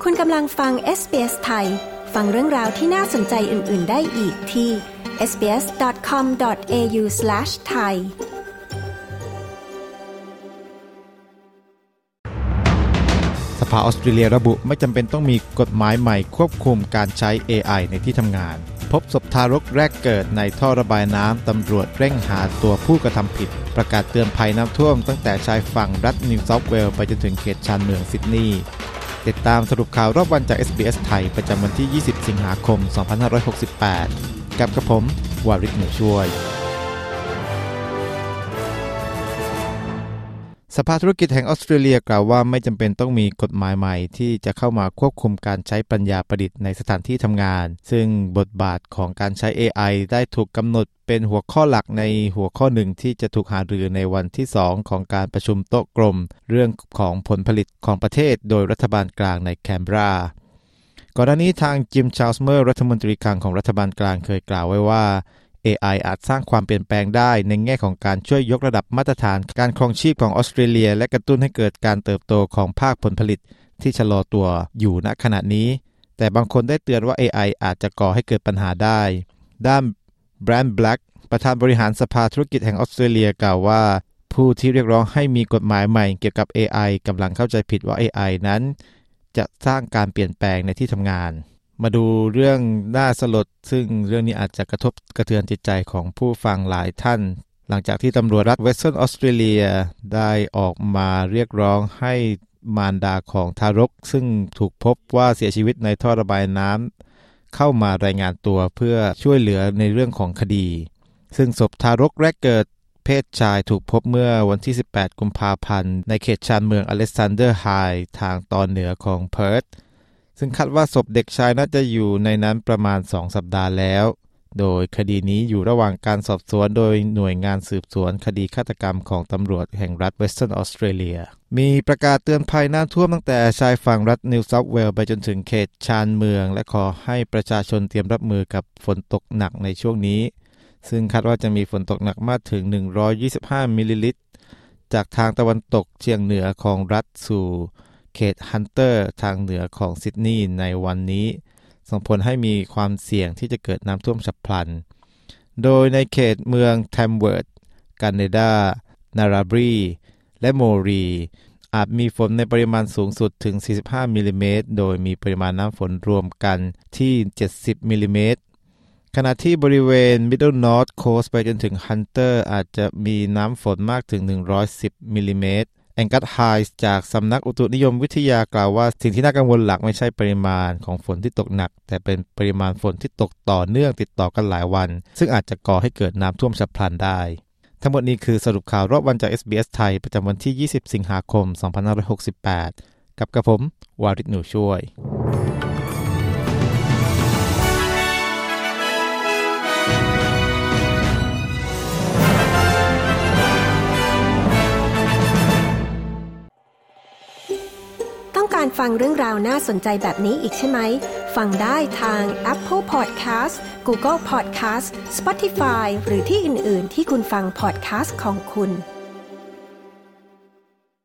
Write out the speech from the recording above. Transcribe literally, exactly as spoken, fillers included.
คุณกำลังฟัง เอส บี เอส ไทยฟังเรื่องราวที่น่าสนใจอื่นๆได้อีกที่ เอส บี เอส ดอท คอม ดอท เอ ยู สแลช ไทยสภาออสเตรเลียระบุไม่จำเป็นต้องมีกฎหมายใหม่ควบคุมการใช้ เอ ไอ ในที่ทำงานพบศพทารกแรกเกิดในท่อระบายน้ำตำรวจเร่งหาตัวผู้กระทำผิดประกาศเตือนภัยน้ำท่วมตั้งแต่ชายฝั่งรัฐนิวเซาท์เวลส์ไปจนถึงเขตชานเมืองซิดนีย์ติดตามสรุปข่าวรอบวันจาก เอส บี เอส ไทยประจำวันที่ยี่สิบสิงหาคมสองพันห้าร้อยหกสิบแปดกับกระผมวาริศหนูช่วยสภาธุรกิจแห่งออสเตรเลียกล่าวว่าไม่จำเป็นต้องมีกฎหมายใหม่ที่จะเข้ามาควบคุมการใช้ปัญญาประดิษฐ์ในสถานที่ทำงานซึ่งบทบาทของการใช้ เอ ไอ ได้ถูกกำหนดเป็นหัวข้อหลักในหัวข้อหนึ่งที่จะถูกหารือในวันที่สองของการประชุมโต๊ะกลมเรื่องของผลผลิตของประเทศโดยรัฐบาลกลางในแคนเบราก่อนหน้านี้ทางจิม ชาร์ลส์ เมอร์รัฐมนตรีคลังของรัฐบาลกลางเคยกล่าวไว้ว่าเอ ไอ อาจสร้างความเปลี่ยนแปลงได้ในแง่ของการช่วยยกระดับมาตรฐานการครองชีพของออสเตรเลียและกระตุ้นให้เกิดการเติบโตของภาคผลผลิตที่ชะลอตัวอยู่ณขณะนี้แต่บางคนได้เตือนว่า เอ ไอ อาจจะก่อให้เกิดปัญหาได้ด้านแบรนด์แบล็กประธานบริหารสภาธุรกิจแห่งออสเตรเลียกล่าวว่าผู้ที่เรียกร้องให้มีกฎหมายใหม่เกี่ยวกับ เอ ไอ กำลังเข้าใจผิดว่า เอ ไอ นั้นจะสร้างการเปลี่ยนแปลงในที่ทำงานมาดูเรื่องน่าสลดซึ่งเรื่องนี้อาจจะกระทบกระเทือนจิตใจของผู้ฟังหลายท่านหลังจากที่ตำรวจรัฐเวสเทิร์นออสเตรเลียได้ออกมาเรียกร้องให้มารดาของทารกซึ่งถูกพบว่าเสียชีวิตในท่อระบายน้ำเข้ามารายงานตัวเพื่อช่วยเหลือในเรื่องของคดีซึ่งศพทารกแรกเกิดเพศชายถูกพบเมื่อวันที่สิบแปดกุมภาพันธ์ในเขตชานเมืองอเล็กซานเดอร์ไฮทางตอนเหนือของเพิร์ธซึ่งคาดว่าศพเด็กชายน่าจะอยู่ในนั้นประมาณสองสัปดาห์แล้วโดยคดีนี้อยู่ระหว่างการสอบสวนโดยหน่วยงานสืบสวนคดีฆาตกรรมของตำรวจแห่งรัฐเวสเทิร์นออสเตรเลียมีประกาศเตือนภัยน้ำท่วมตั้งแต่ชายฝั่งรัฐนิวเซาท์เวลส์ไปจนถึงเขตชานเมืองและขอให้ประชาชนเตรียมรับมือกับฝนตกหนักในช่วงนี้ซึ่งคาดว่าจะมีฝนตกหนักมากถึงหนึ่งร้อยยี่สิบห้ามิลลิลิตรจากทางตะวันตกเฉียงเหนือของรัฐสู่เขตฮันเตอร์ทางเหนือของซิดนีย์ในวันนี้ส่งผลให้มีความเสี่ยงที่จะเกิดน้ำท่วมฉับพลันโดยในเขตเมืองแทมเวิร์ธกันเนดานาราบรีและโมรีอาจมีฝนในปริมาณสูงสุดถึงสี่สิบห้ามิลลิเมตรโดยมีปริมาณน้ำฝนรวมกันที่เจ็ดสิบมิลลิเมตรขณะที่บริเวณ Middle North Coast ไปจนถึง Hunter อาจจะมีน้ำฝนมากถึงหนึ่งร้อยสิบมิลลิเมตรแองกัสไฮส์จากสำนักอุตุนิยมวิทยากล่าวว่าสิ่งที่น่ากังวลหลักไม่ใช่ปริมาณของฝนที่ตกหนักแต่เป็นปริมาณฝนที่ตกต่อเนื่องติดต่อกันหลายวันซึ่งอาจจะก่อให้เกิดน้ำท่วมฉับพลันได้ทั้งหมดนี้คือสรุปข่าวรอบวันจาก เอส บี เอส ไทยประจำวันที่ยี่สิบสิงหาคมสองพันห้าร้อยหกสิบแปดกับกระผมวาริศหนูช่วยการฟังเรื่องราวน่าสนใจแบบนี้อีกใช่ไหมฟังได้ทาง Apple Podcast Google Podcast Spotify หรือที่อื่นๆที่คุณฟัง podcast ของคุณ